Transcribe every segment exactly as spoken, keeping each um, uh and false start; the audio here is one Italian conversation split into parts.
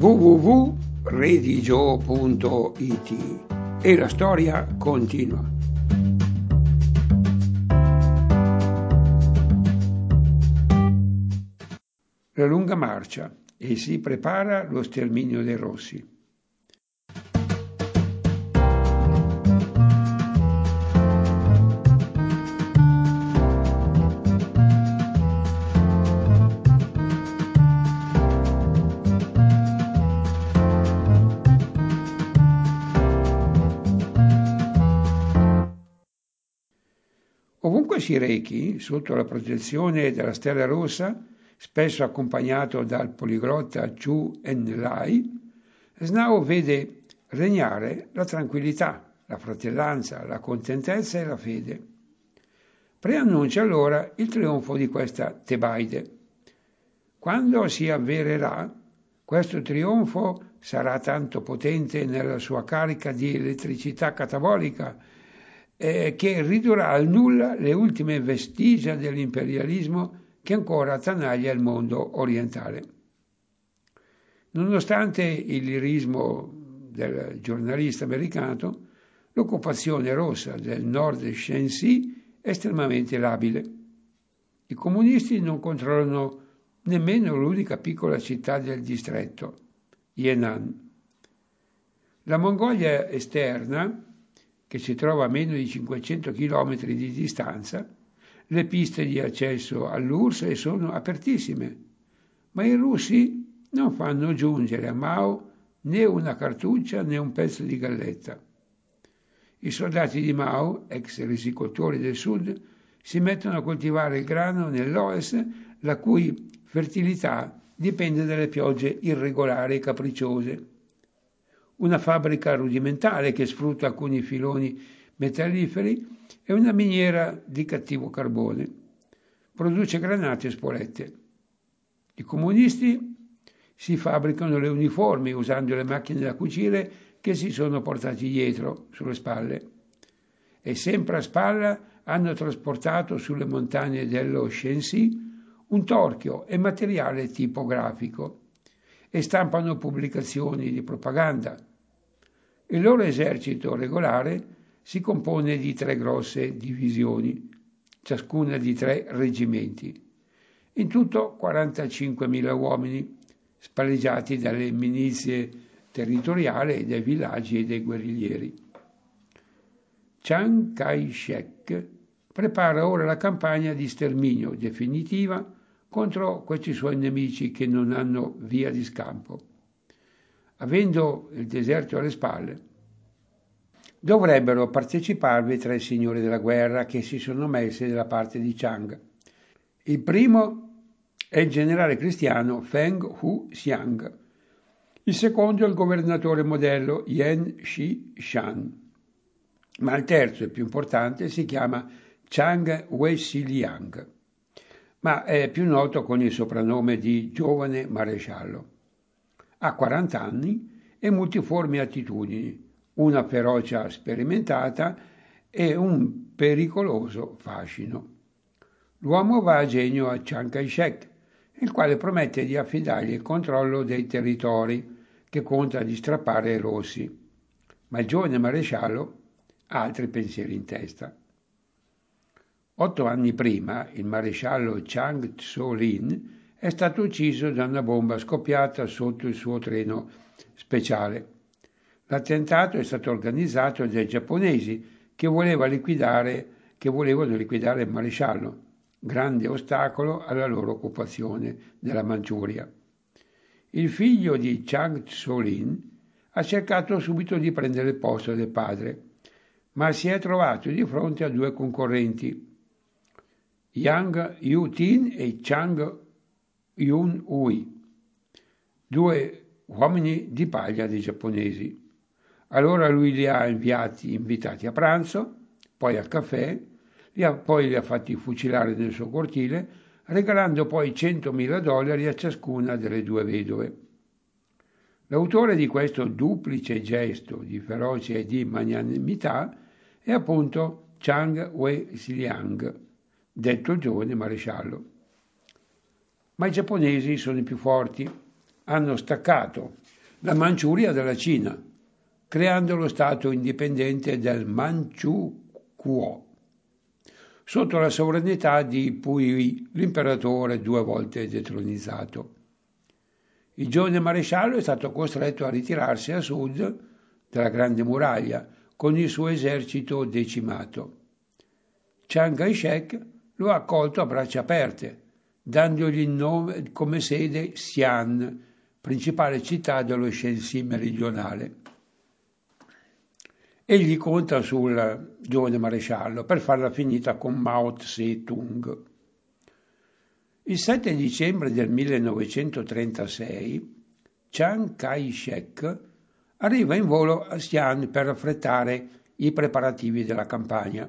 w w w punto redigio punto i t e la storia continua. La lunga marcia e si prepara lo sterminio dei rossi. Ovunque si rechi, sotto la protezione della Stella Rossa, spesso accompagnato dal poliglotta Zhou Enlai, Snow vede regnare la tranquillità, la fratellanza, la contentezza e la fede. Preannuncia allora il trionfo di questa Tebaide. Quando si avvererà, questo trionfo sarà tanto potente nella sua carica di elettricità catabolica eh, che ridurrà al nulla le ultime vestigia dell'imperialismo che ancora attanaglia il mondo orientale. Nonostante il lirismo del giornalista americano, l'occupazione rossa del nord Shenxi è estremamente labile. I comunisti non controllano nemmeno l'unica piccola città del distretto, Yan'an. La Mongolia esterna, che si trova a meno di cinquecento chilometri di distanza, le piste di accesso all'U R S S sono apertissime, ma i russi non fanno giungere a Mao né una cartuccia né un pezzo di galletta. I soldati di Mao, ex risicoltori del sud, si mettono a coltivare il grano nell'O S, la cui fertilità dipende dalle piogge irregolari e capricciose. Una fabbrica rudimentale che sfrutta alcuni filoni metalliferi e una miniera di cattivo carbone. Produce granate e spolette. I comunisti si fabbricano le uniformi usando le macchine da cucire che si sono portati dietro, sulle spalle. E sempre a spalla hanno trasportato sulle montagne dello Shenxi un torchio e materiale tipografico e stampano pubblicazioni di propaganda. Il loro esercito regolare si compone di tre grosse divisioni, ciascuna di tre reggimenti. In tutto quarantacinquemila uomini, spalleggiati dalle milizie territoriali, dai villaggi e dai guerriglieri. Chiang Kai-shek prepara ora la campagna di sterminio definitiva contro questi suoi nemici che non hanno via di scampo. Avendo il deserto alle spalle, dovrebbero parteciparvi tre signori della guerra che si sono messi dalla parte di Chiang. Il primo è il generale cristiano Feng Hu-xiang, il secondo è il governatore modello Yan Shi-shan, ma il terzo e più importante si chiama Chang Wei-siliang, ma è più noto con il soprannome di giovane maresciallo. Ha quaranta anni e multiformi attitudini, una ferocia sperimentata e un pericoloso fascino. L'uomo va a genio a Chiang Kai-shek, il quale promette di affidargli il controllo dei territori che conta di strappare ai rossi, ma il giovane maresciallo ha altri pensieri in testa. Otto anni prima il maresciallo Chang Tso-lin è stato ucciso da una bomba scoppiata sotto il suo treno speciale. L'attentato è stato organizzato dai giapponesi che, voleva liquidare, che volevano liquidare il maresciallo, grande ostacolo alla loro occupazione della Manciuria. Il figlio di Chang Tso-lin ha cercato subito di prendere il posto del padre, ma si è trovato di fronte a due concorrenti, Yang Yu-tin e Chang Yun-ui, due uomini di paglia dei giapponesi. Allora lui li ha inviati, invitati a pranzo, poi al caffè, li ha, poi li ha fatti fucilare nel suo cortile, regalando poi centomila dollari a ciascuna delle due vedove. L'autore di questo duplice gesto di ferocia e di magnanimità è appunto Chang Wei-siliang, detto il giovane maresciallo. Ma i giapponesi sono i più forti, hanno staccato la Manciuria dalla Cina, creando lo stato indipendente del Manchukuo, sotto la sovranità di Puyi, l'imperatore due volte detronizzato. Il giovane maresciallo è stato costretto a ritirarsi a sud della Grande Muraglia con il suo esercito decimato. Chiang Kai-shek lo ha accolto a braccia aperte, dandogli il nome come sede Xi'an, principale città dello Shenxi meridionale. Egli conta sul giovane maresciallo per farla finita con Mao Tse-tung. Il sette dicembre del millenovecentotrentasei Chiang Kai-shek arriva in volo a Xi'an per affrettare i preparativi della campagna.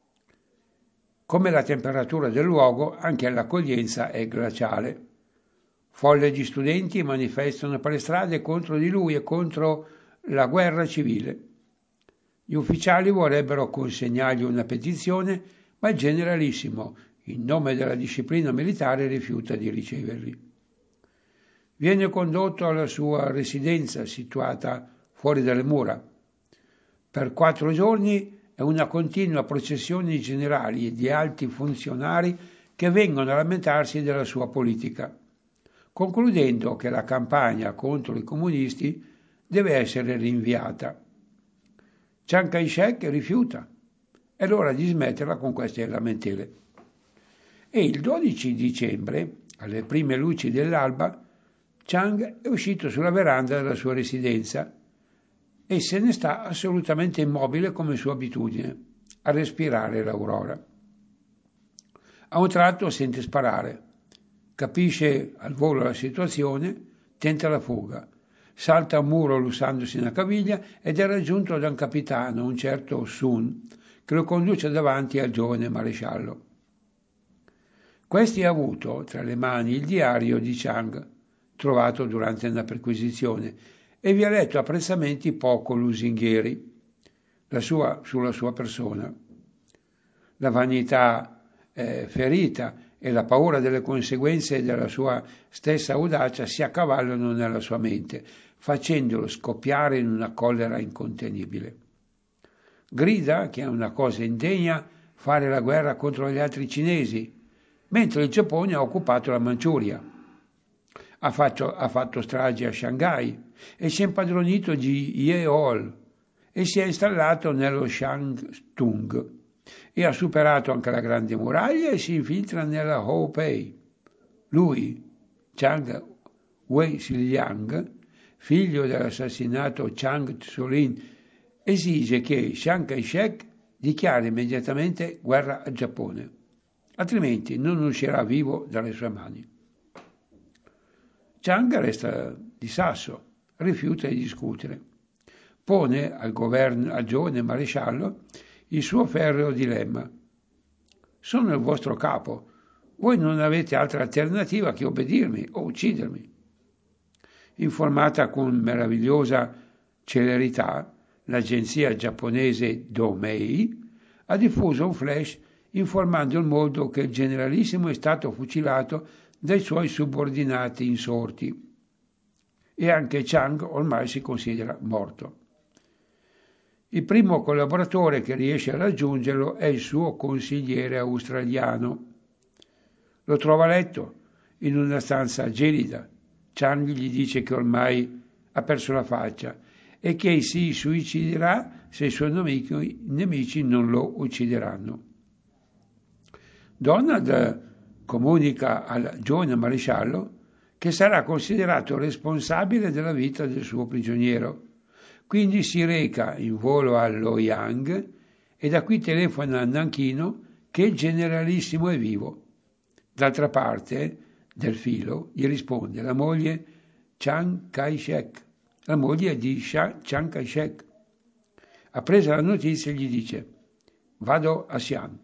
Come la temperatura del luogo, anche l'accoglienza è glaciale. Folle di studenti manifestano per le strade contro di lui e contro la guerra civile. Gli ufficiali vorrebbero consegnargli una petizione, ma il generalissimo, in nome della disciplina militare, rifiuta di riceverli. Viene condotto alla sua residenza situata fuori dalle mura. Per quattro giorni è una continua processione di generali e di alti funzionari che vengono a lamentarsi della sua politica, concludendo che la campagna contro i comunisti deve essere rinviata. Chiang Kai-shek rifiuta. È l'ora di smetterla con queste lamentele. E il dodici dicembre, alle prime luci dell'alba, Chiang è uscito sulla veranda della sua residenza e se ne sta assolutamente immobile come sua abitudine, a respirare l'aurora. A un tratto sente sparare, capisce al volo la situazione, tenta la fuga, salta un muro lussandosi una caviglia ed è raggiunto da un capitano, un certo Sun, che lo conduce davanti al giovane maresciallo. Questi ha avuto tra le mani il diario di Chiang, trovato durante una perquisizione, e vi ha letto apprezzamenti poco lusinghieri la sua, sulla sua persona. La vanità eh, ferita e la paura delle conseguenze della sua stessa audacia si accavallano nella sua mente, facendolo scoppiare in una collera incontenibile. Grida che è una cosa indegna fare la guerra contro gli altri cinesi, mentre il Giappone ha occupato la Manciuria. Ha fatto, ha fatto stragi a Shanghai e si è impadronito di Yeol e si è installato nello Shantung e ha superato anche la Grande Muraglia e si infiltra nella Houpei. Lui, Zhang Weiliang, figlio dell'assassinato Chiang Tsulin, esige che Chiang Kai-shek dichiari immediatamente guerra al Giappone, altrimenti non uscirà vivo dalle sue mani. Chiang resta di sasso, rifiuta di discutere. Pone al, governo, al giovane maresciallo il suo ferreo dilemma. Sono il vostro capo, voi non avete altra alternativa che obbedirmi o uccidermi. Informata con meravigliosa celerità, l'agenzia giapponese Domei ha diffuso un flash informando il mondo che il generalissimo è stato fucilato dai suoi subordinati insorti e anche Chiang ormai si considera morto. Il primo collaboratore che riesce a raggiungerlo è il suo consigliere australiano. Lo trova a letto in una stanza gelida. Chiang gli dice che ormai ha perso la faccia e che si suiciderà se i suoi nemici, nemici non lo uccideranno. Donald comunica al giovane maresciallo che sarà considerato responsabile della vita del suo prigioniero. Quindi si reca in volo a Loyang e da qui telefona a Nanchino che il generalissimo è vivo. D'altra parte, del filo, gli risponde la moglie Chiang Kai-shek, la moglie di Chiang Kai-shek. Appresa la notizia gli dice: vado a Xi'an.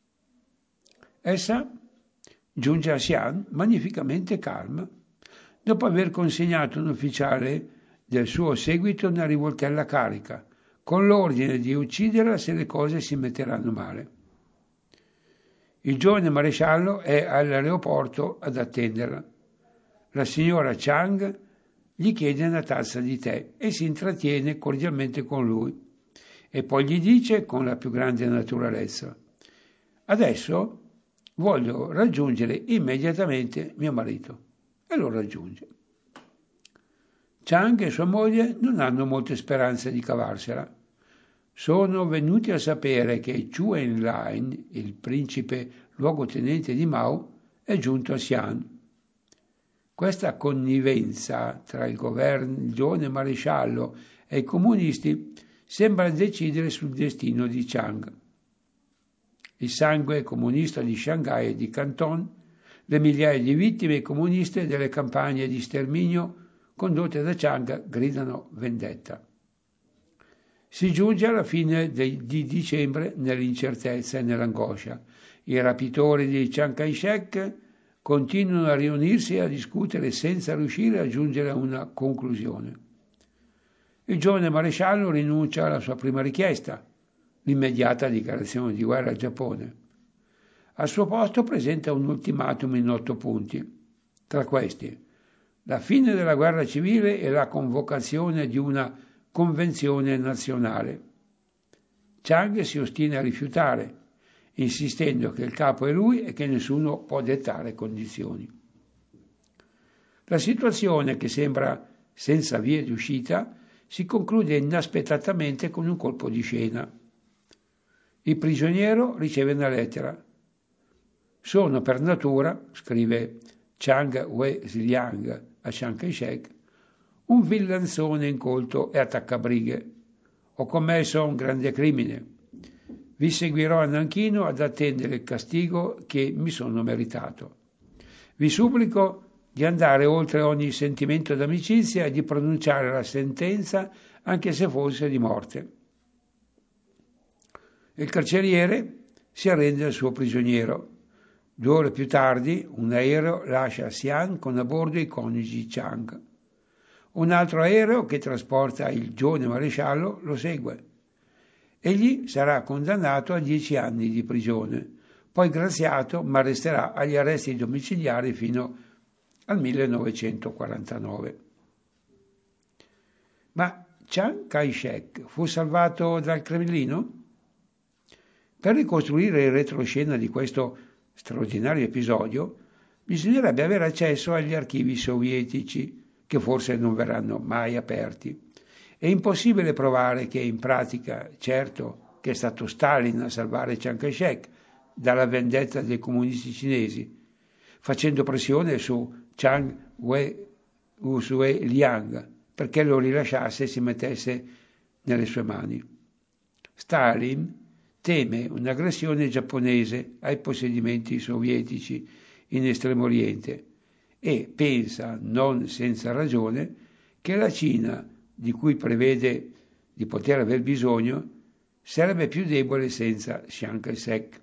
Essa giunge a Xi'an magnificamente calma, dopo aver consegnato un ufficiale del suo seguito una rivoltella carica, con l'ordine di ucciderla se le cose si metteranno male. Il giovane maresciallo è all'aeroporto ad attenderla. La signora Chiang gli chiede una tazza di tè e si intrattiene cordialmente con lui. E poi gli dice con la più grande naturalezza: adesso voglio raggiungere immediatamente mio marito. E lo raggiunge. Chang e sua moglie non hanno molte speranze di cavarsela. Sono venuti a sapere che Zhou Enlai, il principe luogotenente di Mao, è giunto a Xi'an. Questa connivenza tra il governo, il giovane maresciallo e i comunisti sembra decidere sul destino di Chang. Il sangue comunista di Shanghai e di Canton, le migliaia di vittime comuniste delle campagne di sterminio condotte da Chang gridano vendetta. Si giunge alla fine di dicembre nell'incertezza e nell'angoscia. I rapitori di Chiang Kai-shek continuano a riunirsi e a discutere senza riuscire a giungere a una conclusione. Il giovane maresciallo rinuncia alla sua prima richiesta, l'immediata dichiarazione di guerra al Giappone. Al suo posto presenta un ultimatum in otto punti. Tra questi, la fine della guerra civile e la convocazione di una convenzione nazionale. Chang si ostina a rifiutare, insistendo che il capo è lui e che nessuno può dettare condizioni. La situazione, che sembra senza vie di uscita, si conclude inaspettatamente con un colpo di scena. Il prigioniero riceve una lettera. Sono per natura, scrive Chang Wei-liang a Chiang Kai-shek, un villanzone incolto e attaccabrighe. Ho commesso un grande crimine. Vi seguirò a Nanchino ad attendere il castigo che mi sono meritato. Vi supplico di andare oltre ogni sentimento d'amicizia e di pronunciare la sentenza anche se fosse di morte. Il carceriere si arrende al suo prigioniero. Due ore più tardi un aereo lascia Xi'an con a bordo i coniugi Chang. Un altro aereo che trasporta il giovane maresciallo lo segue. Egli sarà condannato a dieci anni di prigione, poi graziato, ma resterà agli arresti domiciliari fino al millenovecentoquarantanove. Ma Chiang Kai-shek fu salvato dal Cremlino? Per ricostruire il retroscena di questo straordinario episodio, bisognerebbe avere accesso agli archivi sovietici, che forse non verranno mai aperti. È impossibile provare che in pratica, certo, che è stato Stalin a salvare Chiang Kai-shek dalla vendetta dei comunisti cinesi, facendo pressione su Chang Wei-liang perché lo rilasciasse e si mettesse nelle sue mani. Stalin teme un'aggressione giapponese ai possedimenti sovietici in Estremo Oriente e pensa, non senza ragione, che la Cina, di cui prevede di poter aver bisogno, sarebbe più debole senza Chiang Kai-shek.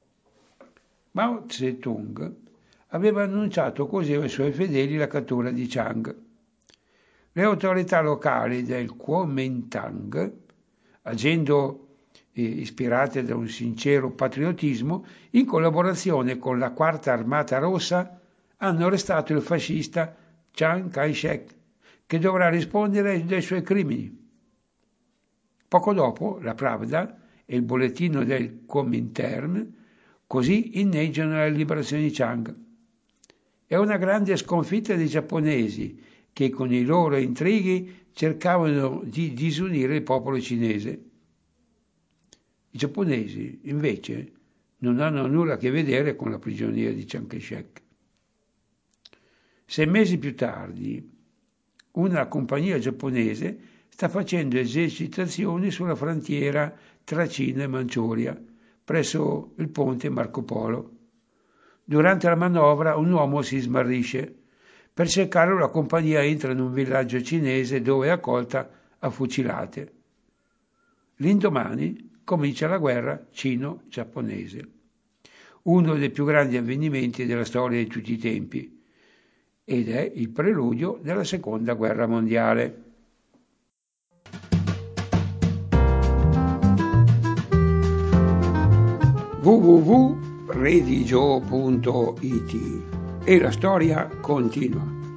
Mao Zedong aveva annunciato così ai suoi fedeli la cattura di Chiang. Le autorità locali del Kuomintang, agendo eh, ispirate da un sincero patriottismo, in collaborazione con la Quarta Armata Rossa, hanno arrestato il fascista Chiang Kai-shek, che dovrà rispondere dei suoi crimini. Poco dopo, la Pravda e il bollettino del Kuomintern così inneggiano la liberazione di Chiang. È una grande sconfitta dei giapponesi, che con i loro intrighi cercavano di disunire il popolo cinese. I giapponesi, invece, non hanno nulla a che vedere con la prigionia di Chiang Kai-shek. Sei mesi più tardi, una compagnia giapponese sta facendo esercitazioni sulla frontiera tra Cina e Manciuria, presso il ponte Marco Polo. Durante la manovra un uomo si smarrisce. Per cercarlo la compagnia entra in un villaggio cinese dove è accolta a fucilate. L'indomani comincia la guerra cino-giapponese, uno dei più grandi avvenimenti della storia di tutti i tempi, ed è il preludio della seconda guerra mondiale. w w w punto redigio punto i t e la storia continua.